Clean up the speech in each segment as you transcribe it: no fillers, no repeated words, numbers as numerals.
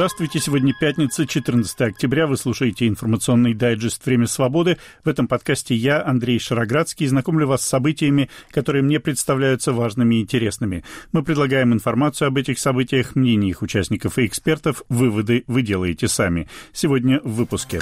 Здравствуйте, сегодня пятница, 14 октября. Вы слушаете информационный дайджест «Время свободы». В этом подкасте я, Андрей Шароградский, знакомлю вас с событиями, которые мне представляются важными и интересными. Мы предлагаем информацию об этих событиях, мнения их участников и экспертов. Выводы вы делаете сами. Сегодня в выпуске.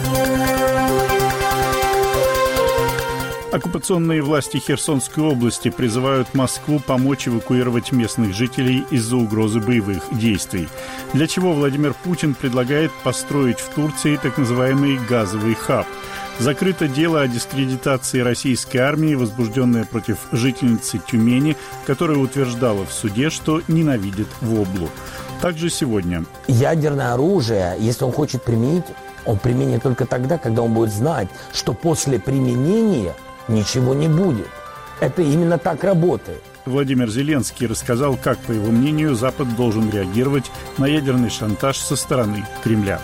Оккупационные власти Херсонской области призывают Москву помочь эвакуировать местных жителей из-за угрозы боевых действий. Для чего Владимир Путин предлагает построить в Турции так называемый газовый хаб. Закрыто дело о дискредитации российской армии, возбужденное против жительницы Тюмени, которая утверждала в суде, что ненавидит Воблу. Также сегодня. Ядерное оружие, если он хочет применить, он применит только тогда, когда он будет знать, что после применения ничего не будет. Это именно так работает. Владимир Зеленский рассказал, как, по его мнению, Запад должен реагировать на ядерный шантаж со стороны Кремля.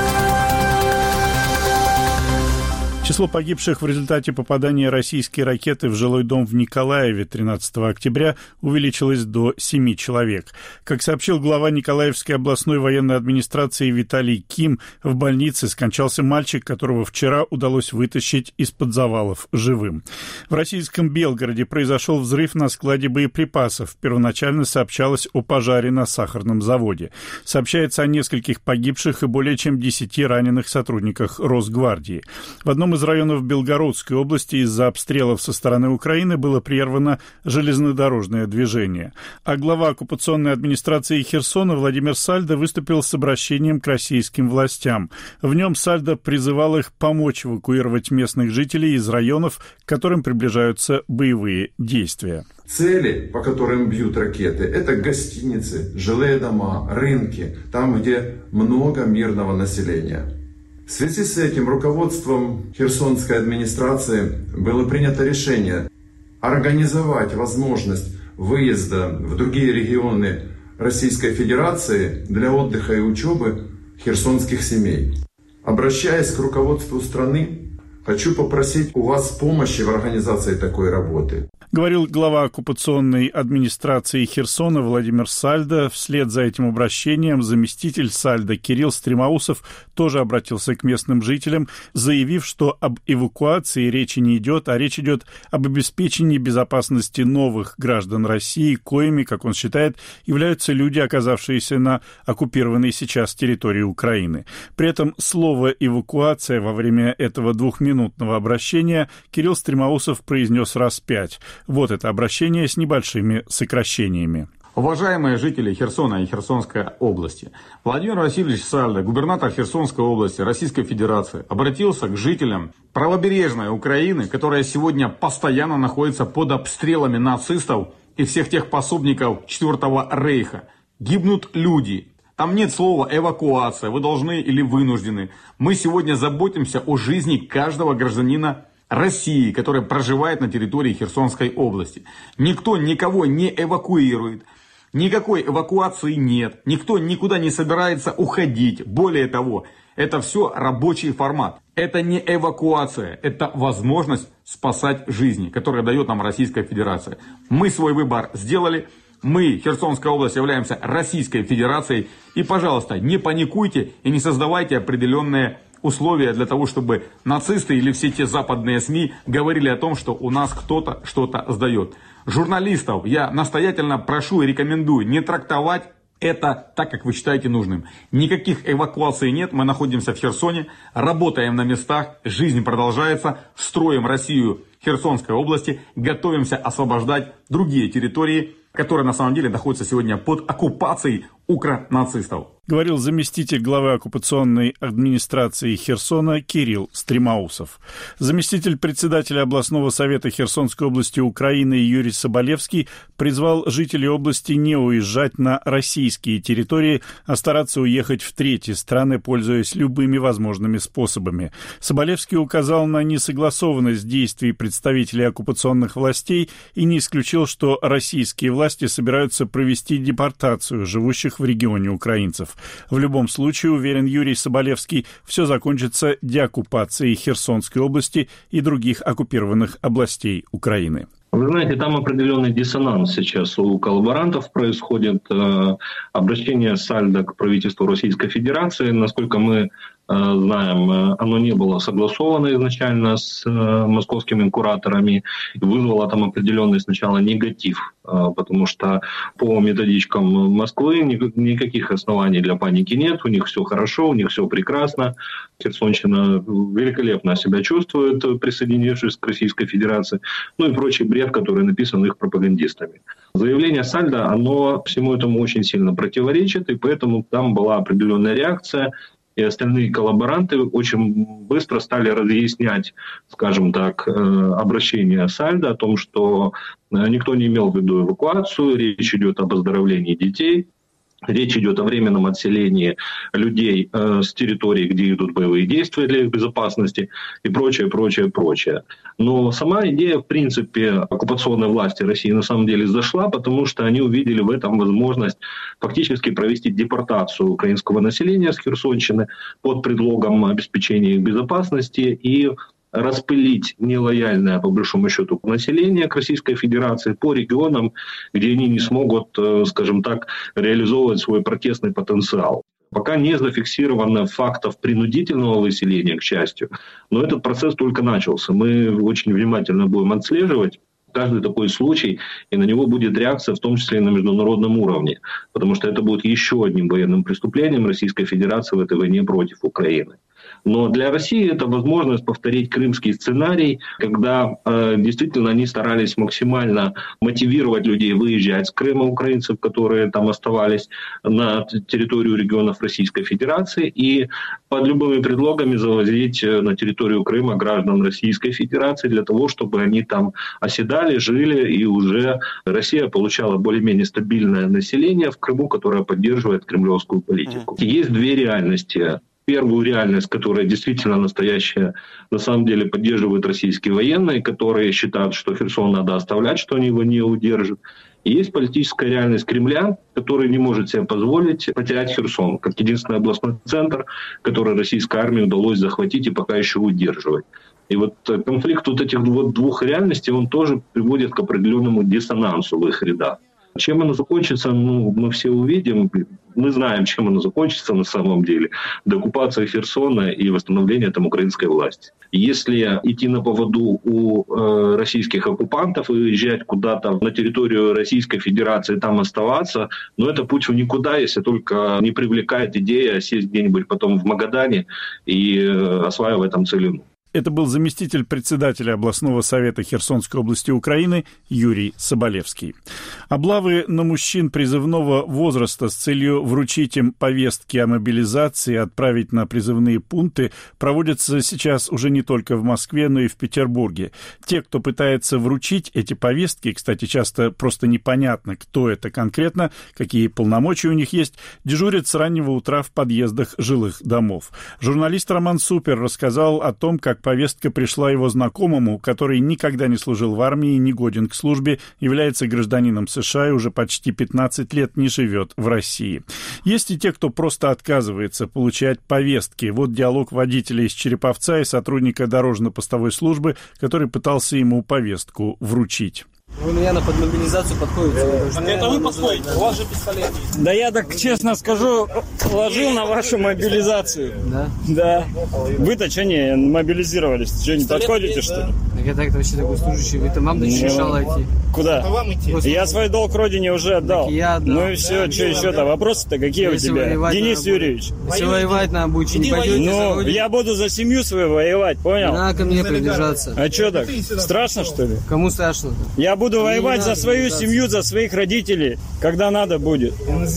Число погибших в результате попадания российской ракеты в жилой дом в Николаеве 13 октября увеличилось до 7 человек. Как сообщил глава Николаевской областной военной администрации Виталий Ким, в больнице скончался мальчик, которого вчера удалось вытащить из-под завалов живым. В российском Белгороде произошел взрыв на складе боеприпасов. Первоначально сообщалось о пожаре на сахарном заводе. Сообщается о нескольких погибших и более чем 10 раненых сотрудниках Росгвардии. В одном из районов Белгородской области из-за обстрелов со стороны Украины было прервано железнодорожное движение. А глава оккупационной администрации Херсона Владимир Сальдо выступил с обращением к российским властям. В нем Сальдо призывал их помочь эвакуировать местных жителей из районов, к которым приближаются боевые действия. Цели, по которым бьют ракеты, это гостиницы, жилые дома, рынки, там, где много мирного населения. В связи с этим руководством Херсонской администрации было принято решение организовать возможность выезда в другие регионы Российской Федерации для отдыха и учебы херсонских семей. Обращаясь к руководству страны, хочу попросить у вас помощи в организации такой работы. Говорил глава оккупационной администрации Херсона Владимир Сальдо. Вслед за этим обращением заместитель Сальдо Кирилл Стремоусов тоже обратился к местным жителям, заявив, что об эвакуации речи не идет, а речь идет об обеспечении безопасности новых граждан России, коими, как он считает, являются люди, оказавшиеся на оккупированной сейчас территории Украины. При этом слово «эвакуация» во время этого двухминутного обращения Кирилл Стремоусов произнес раз 5. Вот это обращение с небольшими сокращениями. Уважаемые жители Херсона и Херсонской области, Владимир Васильевич Сальдо, губернатор Херсонской области Российской Федерации, обратился к жителям правобережной Украины, которая сегодня постоянно находится под обстрелами нацистов и всех тех пособников Четвертого Рейха. Гибнут люди. Там нет слова «эвакуация», вы должны или вынуждены. Мы сегодня заботимся о жизни каждого гражданина России, которая проживает на территории Херсонской области. Никто никого не эвакуирует, никакой эвакуации нет, никто никуда не собирается уходить. Более того, это все рабочий формат. Это не эвакуация, это возможность спасать жизни, которую дает нам Российская Федерация. Мы свой выбор сделали. Мы, Херсонская область, являемся Российской Федерацией. И, пожалуйста, не паникуйте и не создавайте определенные условия для того, чтобы нацисты или все те западные СМИ говорили о том, что у нас кто-то что-то сдает. Журналистов я настоятельно прошу и рекомендую не трактовать это так, как вы считаете нужным. Никаких эвакуаций нет, мы находимся в Херсоне, работаем на местах, жизнь продолжается, строим Россию Херсонской области, готовимся освобождать другие территории, которые на самом деле находятся сегодня под оккупацией укронацистов. Говорил заместитель главы оккупационной администрации Херсона Кирилл Стремоусов. Заместитель председателя областного совета Херсонской области Украины Юрий Соболевский призвал жителей области не уезжать на российские территории, а стараться уехать в третьи страны, пользуясь любыми возможными способами. Соболевский указал на несогласованность действий представителей оккупационных властей и не исключил, что российские власти собираются провести депортацию живущих в регионе украинцев. В любом случае, уверен Юрий Соболевский, все закончится деоккупацией Херсонской области и других оккупированных областей Украины. Вы знаете, там определенный диссонанс сейчас у коллаборантов происходит. Обращение Сальдо к правительству Российской Федерации, насколько мы знаем, оно не было согласовано изначально с московскими кураторами, вызвало там определенный сначала негатив, потому что по методичкам Москвы никаких оснований для паники нет, у них все хорошо, у них все прекрасно, Херсонщина великолепно себя чувствует, присоединившись к Российской Федерации, ну и прочий бред, который написан их пропагандистами. Заявление Сальдо, оно всему этому очень сильно противоречит, и поэтому там была определенная реакция, и остальные коллаборанты очень быстро стали разъяснять, скажем так, обращение Сальдо о том, что никто не имел в виду эвакуацию, речь идет об оздоровлении детей, речь идет о временном отселении людей с территории, где идут боевые действия для их безопасности и прочее, прочее, прочее. Но сама идея, в принципе, оккупационной власти России на самом деле зашла, потому что они увидели в этом возможность фактически провести депортацию украинского населения с Херсонщины под предлогом обеспечения их безопасности и распылить нелояльное, по большому счету, население к Российской Федерации по регионам, где они не смогут, скажем так, реализовывать свой протестный потенциал. Пока не зафиксировано фактов принудительного выселения, к счастью, но этот процесс только начался. Мы очень внимательно будем отслеживать каждый такой случай, и на него будет реакция, в том числе и на международном уровне, потому что это будет еще одним военным преступлением Российской Федерации в этой войне против Украины. Но для России это возможность повторить крымский сценарий, когда действительно они старались максимально мотивировать людей выезжать с Крыма, украинцев, которые там оставались на территорию регионов Российской Федерации, и под любыми предлогами завозить на территорию Крыма граждан Российской Федерации для того, чтобы они там оседали, жили, и уже Россия получала более-менее стабильное население в Крыму, которое поддерживает кремлевскую политику. Есть две реальности. Первую реальность, которая действительно настоящая, на самом деле поддерживают российские военные, которые считают, что Херсон надо оставлять, что они его не удержат. И есть политическая реальность Кремля, который не может себе позволить потерять Херсон, как единственный областной центр, который российской армии удалось захватить и пока еще удерживать. И вот конфликт вот этих двух реальностей, он тоже приводит к определенному диссонансу в их рядах. Чем оно закончится, мы все увидим. Мы знаем, чем оно закончится на самом деле. Деоккупация Херсона и восстановление там украинской власти. Если идти на поводу у российских оккупантов и уезжать куда-то на территорию Российской Федерации, там оставаться, это путь в никуда, если только не привлекает идея сесть где-нибудь потом в Магадане и осваивать там целину. Это был заместитель председателя областного совета Херсонской области Украины Юрий Соболевский. Облавы на мужчин призывного возраста с целью вручить им повестки о мобилизации и отправить на призывные пункты проводятся сейчас уже не только в Москве, но и в Петербурге. Те, кто пытается вручить эти повестки, кстати, часто просто непонятно, кто это конкретно, какие полномочия у них есть, дежурят с раннего утра в подъездах жилых домов. Журналист Роман Супер рассказал о том, как повестка пришла его знакомому, который никогда не служил в армии, не годен к службе, является гражданином США и уже почти 15 лет не живет в России. Есть и те, кто просто отказывается получать повестки. Вот диалог водителя из Череповца и сотрудника дорожно-постовой службы, который пытался ему повестку вручить. Вы, наверное, под мобилизацию подходите. Это вы подходите, у вас же пистолет есть. Да я так честно скажу, ложил на вашу мобилизацию. Да? Да. Вы-то что не мобилизировались? Что, не подходите, что ли? Так я так вообще такой служащий, это вам мешало идти. Куда? Вам идти. Я свой долг родине уже отдал. Я отдал. Ну и все, что еще-то? Вопросы-то какие у тебя? Денис Юрьевич. Если воевать надо будет, не пойдете. Ну, я буду за семью свою воевать, понял? Не надо ко мне приближаться. А что так? Страшно, что ли? Кому страшно-то? Я буду воевать за свою семью, за своих родителей, когда надо будет.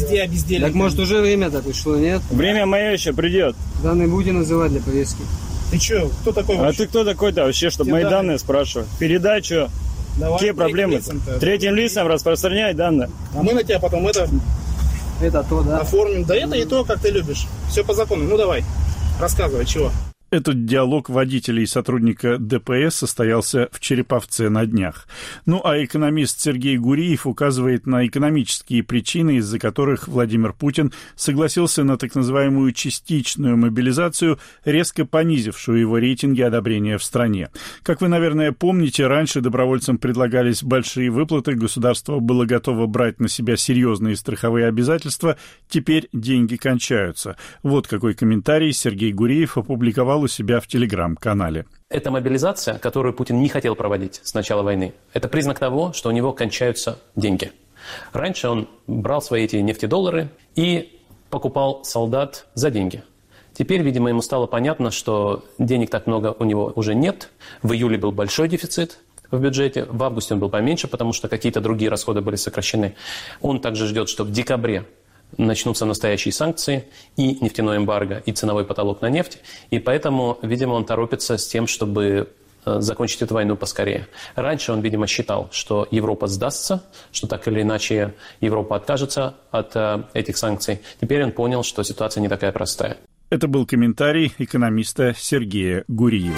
Так может уже время-то пришло, нет? Время мое еще придет. Данные будете называть для повестки. Ты что, кто такой вообще? А ты кто такой-то вообще, чтобы мои данные спрашивать? Передай, что? Какие проблемы? Третьим лицам распространять данные. А мы на тебя потом это то, да? Оформим. Да это и то, как ты любишь. Все по закону. Ну давай, рассказывай, чего. Этот диалог водителя и сотрудника ДПС состоялся в Череповце на днях. Ну а экономист Сергей Гуриев указывает на экономические причины, из-за которых Владимир Путин согласился на так называемую частичную мобилизацию, резко понизившую его рейтинги одобрения в стране. Как вы, наверное, помните, раньше добровольцам предлагались большие выплаты, государство было готово брать на себя серьезные страховые обязательства, теперь деньги кончаются. Вот какой комментарий Сергей Гуриев опубликовал у себя в Телеграм-канале. Эта мобилизация, которую Путин не хотел проводить с начала войны, это признак того, что у него кончаются деньги. Раньше он брал свои эти нефтедоллары и покупал солдат за деньги. Теперь, видимо, ему стало понятно, что денег так много у него уже нет. В июле был большой дефицит в бюджете, в августе он был поменьше, потому что какие-то другие расходы были сокращены. Он также ждет, что в декабре начнутся настоящие санкции, и нефтяной эмбарго, и ценовой потолок на нефть. И поэтому, видимо, он торопится с тем, чтобы закончить эту войну поскорее. Раньше он, видимо, считал, что Европа сдастся, что так или иначе Европа откажется от этих санкций. Теперь он понял, что ситуация не такая простая. Это был комментарий экономиста Сергея Гуриева.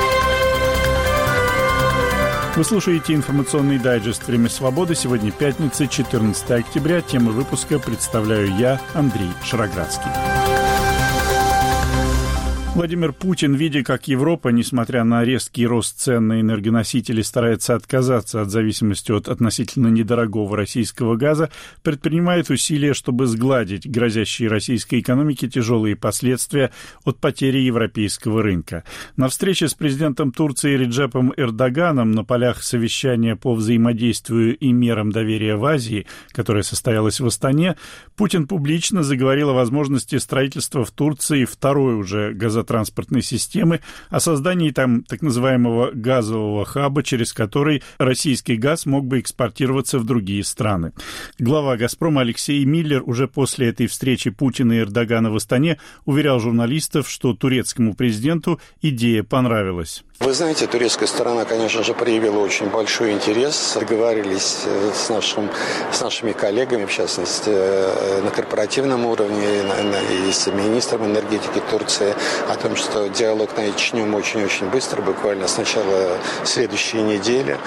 Вы слушаете информационный дайджест «Время свободы». Сегодня пятница, 14 октября. Тему выпуска представляю я, Андрей Шароградский. Владимир Путин, видя, как Европа, несмотря на резкий рост цен на энергоносители, старается отказаться от зависимости от относительно недорогого российского газа, предпринимает усилия, чтобы сгладить грозящие российской экономике тяжелые последствия от потери европейского рынка. На встрече с президентом Турции Реджепом Эрдоганом на полях совещания по взаимодействию и мерам доверия в Азии, которое состоялось в Астане, Путин публично заговорил о возможности строительства в Турции второй уже газотранспортной системы, о создании там так называемого газового хаба, через который российский газ мог бы экспортироваться в другие страны. Глава «Газпрома» Алексей Миллер уже после этой встречи Путина и Эрдогана в Астане уверял журналистов, что турецкому президенту идея понравилась. Вы знаете, турецкая сторона, конечно же, проявила очень большой интерес. Договорились с нашими коллегами, в частности, на корпоративном уровне и с министром энергетики Турции о том, что диалог начнем очень-очень быстро, буквально с начала следующей недели,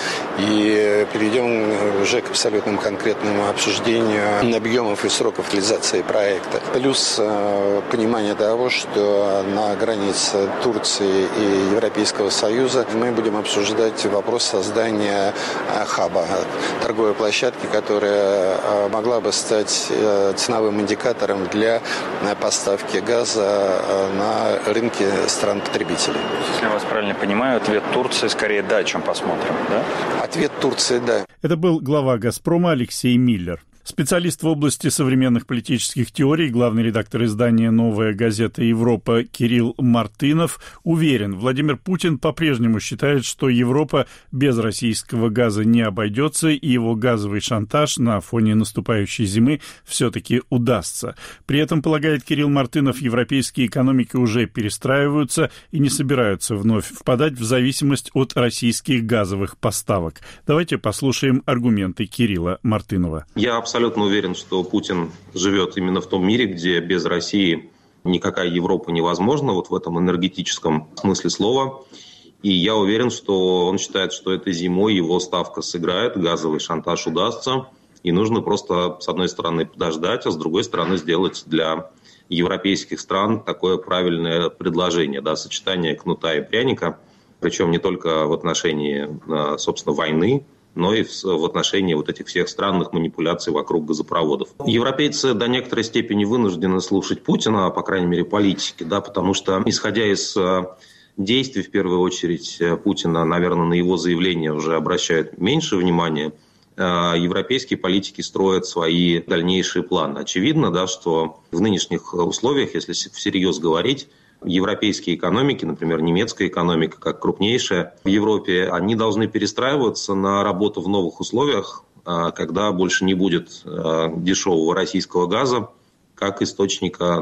и перейдем уже к абсолютно конкретному обсуждению объемов и сроков реализации проекта. Плюс понимание того, что на границе Турции и Европейского Союза мы будем обсуждать вопрос создания хаба, торговой площадки, которая могла бы стать ценовым индикатором для поставки газа на рынки стран-потребителей. Если я вас правильно понимаю, ответ Турции скорее «да», чем «посмотрим», да? Ответ Турции «да». Это был глава «Газпрома» Алексей Миллер. Специалист в области современных политических теорий, главный редактор издания «Новая газета Европа» Кирилл Мартынов уверен, Владимир Путин по-прежнему считает, что Европа без российского газа не обойдется, и его газовый шантаж на фоне наступающей зимы все-таки удастся. При этом, полагает Кирилл Мартынов, европейские экономики уже перестраиваются и не собираются вновь впадать в зависимость от российских газовых поставок. Давайте послушаем аргументы Кирилла Мартынова. Я абсолютно уверен, что Путин живет именно в том мире, где без России никакая Европа невозможна, вот в этом энергетическом смысле слова. И я уверен, что он считает, что этой зимой его ставка сыграет, газовый шантаж удастся. И нужно просто, с одной стороны, подождать, а с другой стороны, сделать для европейских стран такое правильное предложение, да, сочетание кнута и пряника, причем не только в отношении, собственно, войны, но и в отношении вот этих всех странных манипуляций вокруг газопроводов. Европейцы до некоторой степени вынуждены слушать Путина, по крайней мере, политики, да, потому что, исходя из действий, в первую очередь, Путина, наверное, на его заявления уже обращают меньше внимания, европейские политики строят свои дальнейшие планы. Очевидно, да, что в нынешних условиях, если всерьез говорить, европейские экономики, например, немецкая экономика, как крупнейшая в Европе, они должны перестраиваться на работу в новых условиях, когда больше не будет дешевого российского газа как источника,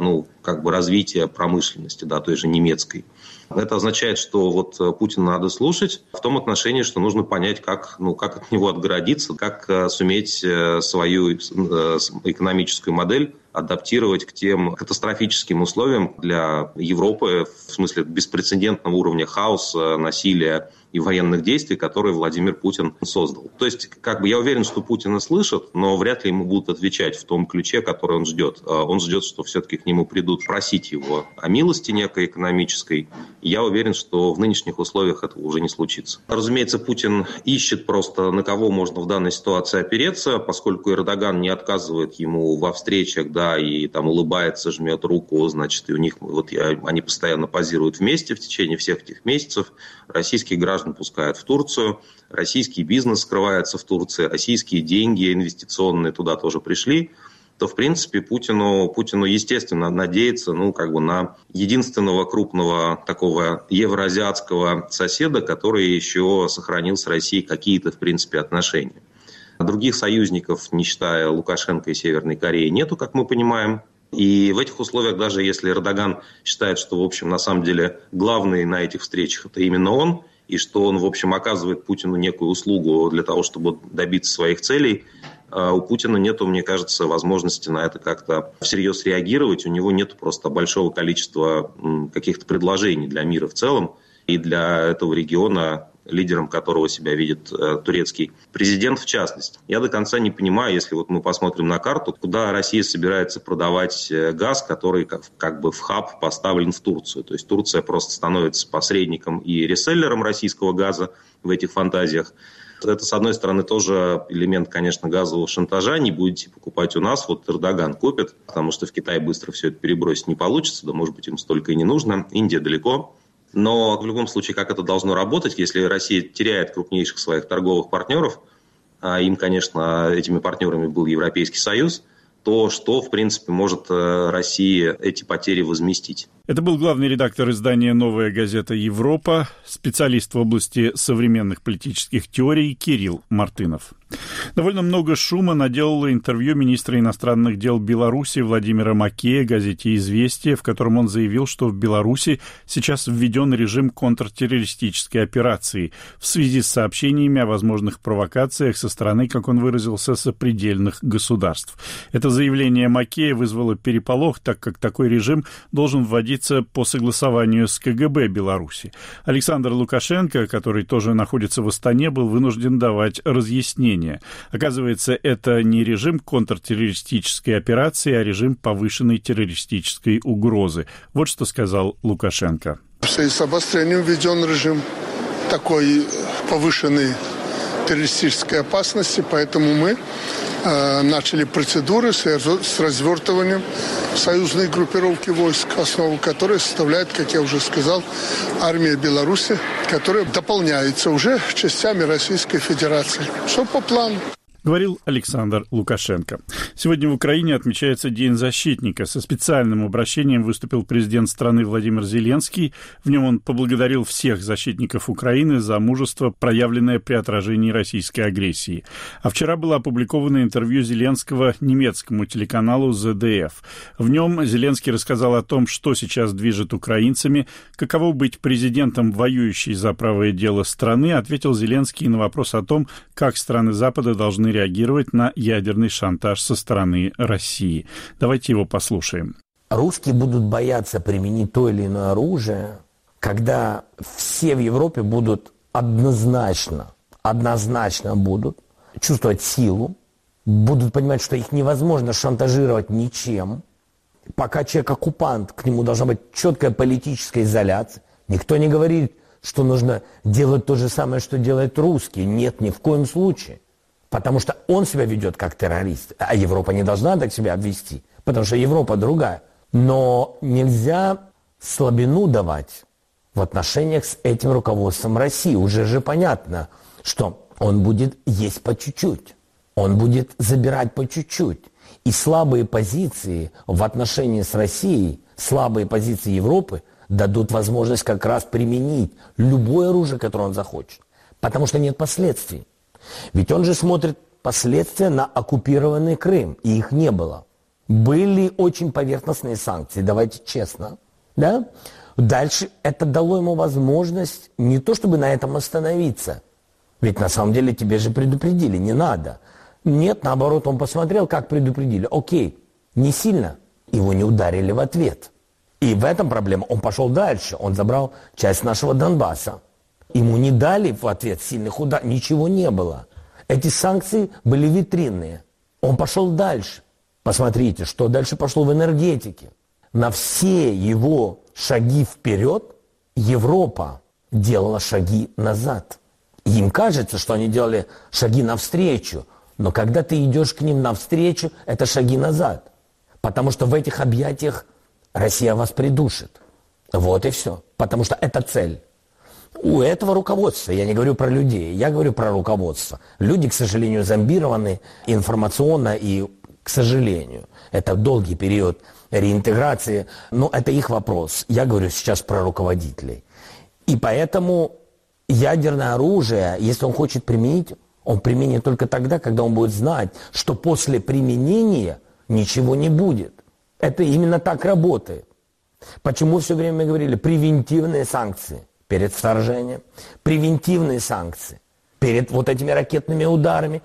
как бы развития промышленности, да, той же немецкой. Это означает, что вот Путина надо слушать в том отношении, что нужно понять, как от него отгородиться, как суметь свою экономическую модель адаптировать к тем катастрофическим условиям для Европы, в смысле беспрецедентного уровня хаоса, насилия и военных действий, которые Владимир Путин создал. То есть, я уверен, что Путина слышат, но вряд ли ему будут отвечать в том ключе, который он ждет. Он ждет, что все-таки к нему придут просить его о милости некой экономической. И я уверен, что в нынешних условиях этого уже не случится. Разумеется, Путин ищет просто, на кого можно в данной ситуации опереться, поскольку Эрдоган не отказывает ему во встречах, да, и там улыбается, жмет руку, значит, и у них они постоянно позируют вместе в течение всех этих месяцев. Российских граждан пускают в Турцию, российский бизнес скрывается в Турции, российские деньги инвестиционные туда тоже пришли, то, в принципе, Путину естественно, надеяться, на единственного крупного такого евроазиатского соседа, который еще сохранил с Россией какие-то, в принципе, отношения. Других союзников, не считая Лукашенко и Северной Кореи, нету, как мы понимаем. И в этих условиях, даже если Эрдоган считает, что, в общем, на самом деле главный на этих встречах это именно он, и что он, в общем, оказывает Путину некую услугу для того, чтобы добиться своих целей, у Путина нету, мне кажется, возможности на это как-то всерьез реагировать. У него нет просто большого количества каких-то предложений для мира в целом и для этого региона, лидером которого себя видит турецкий президент в частности. Я до конца не понимаю, если мы посмотрим на карту, куда Россия собирается продавать газ, который как бы в хаб поставлен в Турцию. То есть Турция просто становится посредником и реселлером российского газа в этих фантазиях. Это, с одной стороны, тоже элемент, конечно, газового шантажа. Не будете покупать у нас, Эрдоган купит, потому что в Китай быстро все это перебросить не получится, да, может быть, им столько и не нужно. Индия далеко. Но в любом случае, как это должно работать, если Россия теряет крупнейших своих торговых партнеров, а им, конечно, этими партнерами был Европейский Союз, то что, в принципе, может России эти потери возместить? Это был главный редактор издания «Новая газета Европа», специалист в области современных политических теорий Кирилл Мартынов. Довольно много шума наделало интервью министра иностранных дел Беларуси Владимира Макея газете «Известия», в котором он заявил, что в Беларуси сейчас введен режим контртеррористической операции в связи с сообщениями о возможных провокациях со стороны, как он выразился, сопредельных государств. Это заявление Макея вызвало переполох, так как такой режим должен вводиться по согласованию с КГБ Беларуси. Александр Лукашенко, который тоже находится в Астане, был вынужден давать разъяснения. Оказывается, это не режим контртеррористической операции, а режим повышенной террористической угрозы. Вот что сказал Лукашенко. В связи с обострением введен режим такой повышенной террористической опасности, поэтому мы начали процедуры с развертыванием союзной группировки войск, основу которой составляет, как я уже сказал, армия Беларуси, которая дополняется уже частями Российской Федерации. Все по плану. Говорил Александр Лукашенко. Сегодня в Украине отмечается День защитника. Со специальным обращением выступил президент страны Владимир Зеленский. В нем он поблагодарил всех защитников Украины за мужество, проявленное при отражении российской агрессии. А вчера было опубликовано интервью Зеленского немецкому телеканалу ZDF. В нем Зеленский рассказал о том, что сейчас движет украинцами, каково быть президентом, воюющей за правое дело страны. Ответил Зеленский на вопрос о том, как страны Запада должны реагировать на ядерный шантаж со стороны России. Давайте его послушаем. Русские будут бояться применить то или иное оружие, когда все в Европе будут однозначно будут чувствовать силу, будут понимать, что их невозможно шантажировать ничем. Пока человек-оккупант, к нему должна быть четкая политическая изоляция. Никто не говорит, что нужно делать то же самое, что делают русские. Нет, ни в коем случае. Потому что он себя ведет как террорист, а Европа не должна так себя вести, потому что Европа другая. Но нельзя слабину давать в отношениях с этим руководством России. Уже же понятно, что он будет есть по чуть-чуть, он будет забирать по чуть-чуть. И слабые позиции в отношении с Россией, слабые позиции Европы дадут возможность как раз применить любое оружие, которое он захочет. Потому что нет последствий. Ведь он же смотрит последствия на оккупированный Крым, и их не было. Были очень поверхностные санкции, давайте честно. Да? Дальше это дало ему возможность не то чтобы на этом остановиться. Ведь на самом деле тебе же предупредили, не надо. Нет, наоборот, он посмотрел, как предупредили. Окей, не сильно. Его не ударили в ответ. И в этом проблема. Он пошел дальше. Он забрал часть нашего Донбасса. Ему не дали в ответ сильных ударов. Ничего не было. Эти санкции были витринные. Он пошел дальше. Посмотрите, что дальше пошло в энергетике. На все его шаги вперед Европа делала шаги назад. Им кажется, что они делали шаги навстречу. Но когда ты идешь к ним навстречу, это шаги назад. Потому что в этих объятиях Россия вас придушит. Вот и все. Потому что это цель. У этого руководства, я не говорю про людей, я говорю про руководство. Люди, к сожалению, зомбированы информационно и, к сожалению, это долгий период реинтеграции, но это их вопрос. Я говорю сейчас про руководителей. И поэтому ядерное оружие, если он хочет применить, он применит только тогда, когда он будет знать, что после применения ничего не будет. Это именно так работает. Почему все время мы говорили превентивные санкции перед вторжением, превентивные санкции перед вот этими ракетными ударами,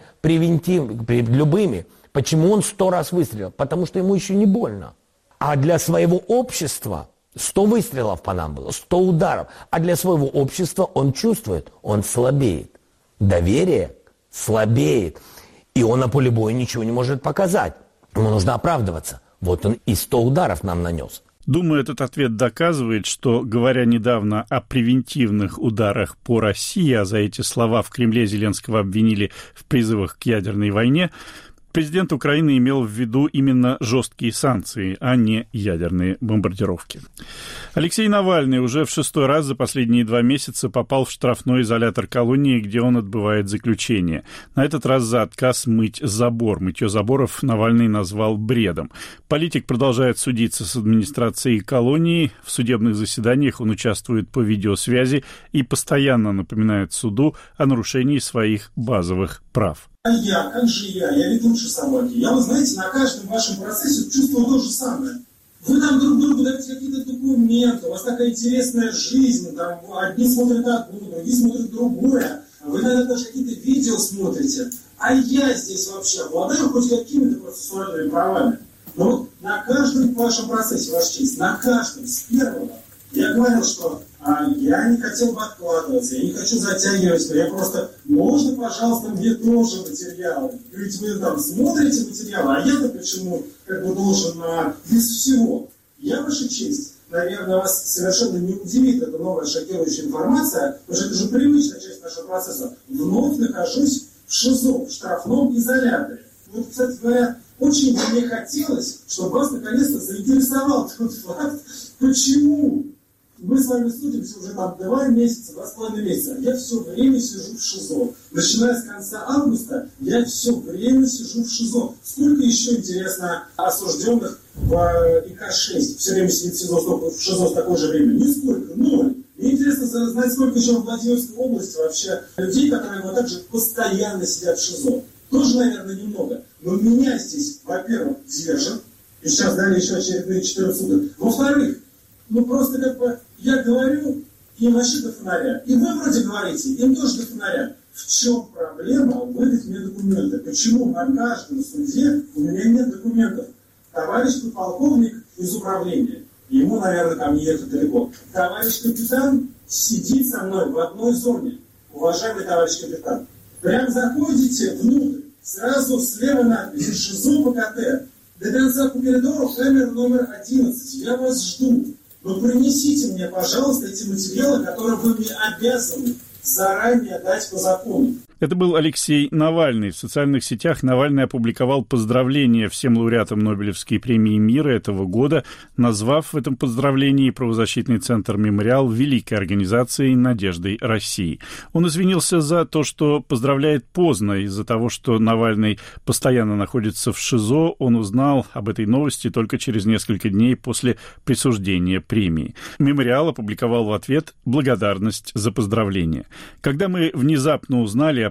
перед любыми. Почему он 100 раз выстрелил? Потому что ему еще не больно. А для своего общества 100 выстрелов по нам было, 100 ударов. А для своего общества он чувствует, он слабеет. Доверие слабеет. И он на поле боя ничего не может показать. Ему нужно оправдываться. Вот он и 100 ударов нам нанес. Думаю, этот ответ доказывает, что, говоря недавно о превентивных ударах по России, а за эти слова в Кремле Зеленского обвинили в призывах к ядерной войне, президент Украины имел в виду именно жесткие санкции, а не ядерные бомбардировки. Алексей Навальный уже в 6-й раз за последние 2 месяца попал в штрафной изолятор колонии, где он отбывает заключение. На этот раз за отказ мыть забор. Мытье заборов Навальный назвал бредом. Политик продолжает судиться с администрацией колонии. В судебных заседаниях он участвует по видеосвязи и постоянно напоминает суду о нарушении своих базовых прав. А я, как же я ведь лучше собаки. Я, вы знаете, на каждом вашем процессе чувствую то же самое. Вы там друг другу даете какие-то документы, у вас такая интересная жизнь, там одни смотрят одно, другие смотрят другое, вы, наверное, даже какие-то видео смотрите. А я здесь вообще обладаю хоть какими-то процессуальными правами. Но вот на каждом вашем процессе, ваша честь, на каждом, с первого, я говорил, что я не хотел бы откладываться, я не хочу затягивать, я просто, можно, пожалуйста, мне тоже материалы. Ведь вы там смотрите материалы, а я-то почему должен без всего. Я, ваша честь, наверное, вас совершенно не удивит эта новая шокирующая информация, потому что это же привычная часть нашего процесса. Вновь нахожусь в ШИЗО, в штрафном изоляторе. Вот, кстати говоря, очень бы мне хотелось, чтобы вас наконец-то заинтересовал тот факт, почему. Мы с вами судимся уже там 2 месяца, 2,5 месяца. Я все время сижу в ШИЗО. Начиная с конца августа, я все время сижу в ШИЗО. Сколько еще, интересно, осужденных в ИК-6 все время сидит в ШИЗО с такое же время? Нисколько, 0. Мне интересно знать, сколько еще в Владимирской области вообще людей, которые вот так же постоянно сидят в ШИЗО. Тоже, наверное, немного. Но меня здесь, во-первых, держат. И сейчас дали еще очередные 14 суток. Во-вторых, просто как бы я говорю, им вообще до фонаря. И вы вроде говорите, им тоже до фонаря. В чем проблема выдать мне документы? Почему на каждом суде у меня нет документов? Товарищ подполковник из управления, ему, наверное, там не ехать далеко. Товарищ капитан сидит со мной в одной зоне. Уважаемый товарищ капитан, прям заходите внутрь, сразу слева надпись «ШИЗО ПКТ». До конца по коридору камера номер 11. Я вас жду. Но принесите мне, пожалуйста, эти материалы, которые вы мне обязаны заранее дать по закону. Это был Алексей Навальный. В социальных сетях Навальный опубликовал поздравления всем лауреатам Нобелевской премии мира этого года, назвав в этом поздравлении правозащитный центр «Мемориал» великой организацией «Надеждой России». Он извинился за то, что поздравляет поздно. Из-за того, что Навальный постоянно находится в ШИЗО, он узнал об этой новости только через несколько дней после присуждения премии. «Мемориал» опубликовал в ответ благодарность за поздравление. Когда мы внезапно узнали о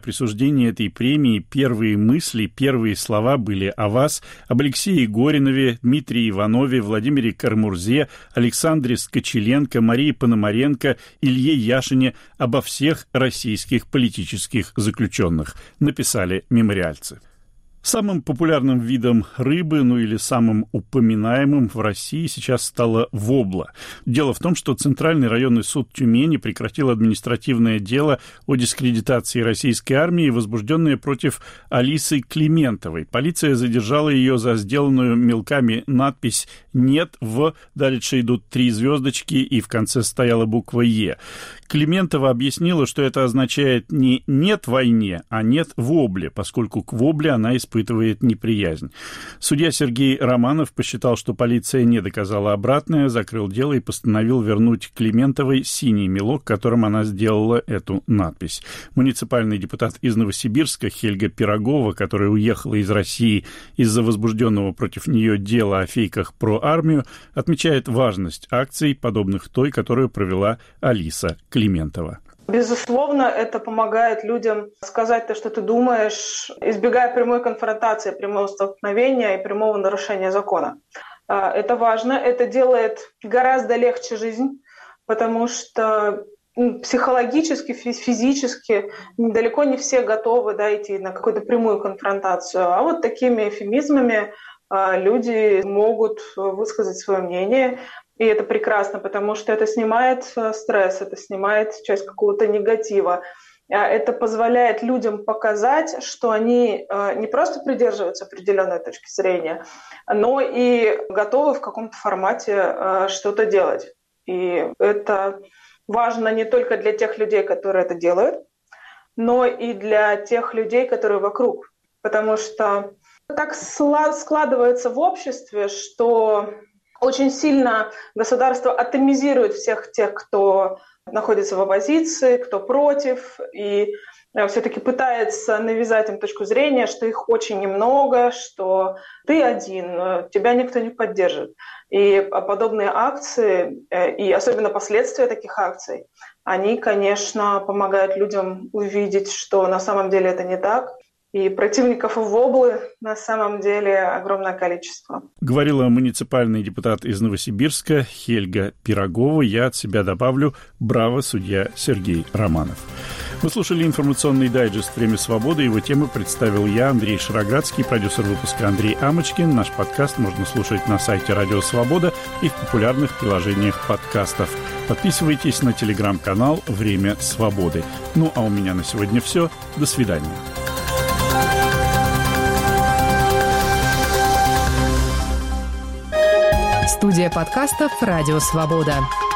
присуждении этой премии первые мысли, первые слова были о вас, об Алексее Горинове, Дмитрии Иванове, Владимире Карамурзе, Александре Скочеленко, Марии Пономаренко, Илье Яшине, обо всех российских политических заключенных, написали мемориальцы. Самым популярным видом рыбы, или самым упоминаемым в России сейчас стала вобла. Дело в том, что Центральный районный суд Тюмени прекратил административное дело о дискредитации российской армии, возбужденное против Алисы Климентовой. Полиция задержала ее за сделанную мелками надпись «Нет в...», дальше идут 3 звездочки, и в конце стояла буква «Е». Климентова объяснила, что это означает не «нет войне», а «нет вобле», поскольку к вобле она испытывает неприязнь. Судья Сергей Романов посчитал, что полиция не доказала обратное, закрыл дело и постановил вернуть Климентовой синий мелок, которым она сделала эту надпись. Муниципальный депутат из Новосибирска Хельга Пирогова, которая уехала из России из-за возбужденного против нее дела о фейках про армию, отмечает важность акций, подобных той, которую провела Алиса Климентова. Безусловно, это помогает людям сказать то, что ты думаешь, избегая прямой конфронтации, прямого столкновения и прямого нарушения закона. Это важно, это делает гораздо легче жизнь, потому что психологически, физически далеко не все готовы идти на какую-то прямую конфронтацию. А вот такими эвфемизмами люди могут высказать свое мнение. И это прекрасно, потому что это снимает стресс, это снимает часть какого-то негатива. Это позволяет людям показать, что они не просто придерживаются определенной точки зрения, но и готовы в каком-то формате что-то делать. И это важно не только для тех людей, которые это делают, но и для тех людей, которые вокруг. Потому что так складывается в обществе, что очень сильно государство атомизирует всех тех, кто находится в оппозиции, кто против, и все-таки пытается навязать им точку зрения, что их очень немного, что ты один, тебя никто не поддержит. И подобные акции, и особенно последствия таких акций, они, конечно, помогают людям увидеть, что на самом деле это не так. И противников воблы на самом деле огромное количество. Говорила муниципальный депутат из Новосибирска Хельга Пирогова. Я от себя добавлю: браво, судья Сергей Романов. Вы слушали информационный дайджест «Время свободы». Его темы представил я, Андрей Шароградский, продюсер выпуска Андрей Амочкин. Наш подкаст можно слушать на сайте Радио Свобода и в популярных приложениях подкастов. Подписывайтесь на телеграм-канал «Время свободы». А у меня на сегодня все. До свидания. Студия подкастов «Радио Свобода».